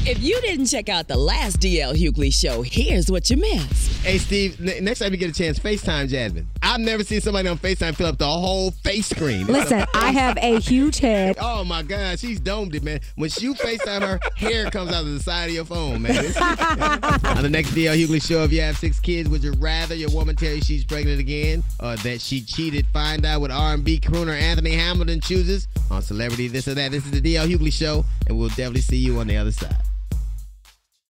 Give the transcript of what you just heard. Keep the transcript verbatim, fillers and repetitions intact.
If you didn't check out the last D L Hughley show, here's what you missed. Hey, Steve, n- next time you get a chance, FaceTime Jasmine. I've never seen somebody on FaceTime fill up the whole face screen. Listen, I have a huge head. Oh, my God. She's domed it, man. When you FaceTime her, hair comes out of the side of your phone, man. On the next D L Hughley show, if you have six kids, would you rather your woman tell you she's pregnant again or that she cheated? Find out what R and B crooner Anthony Hamilton chooses on Celebrity This or That. This is the D L Hughley Show, and we'll definitely see you on the other side.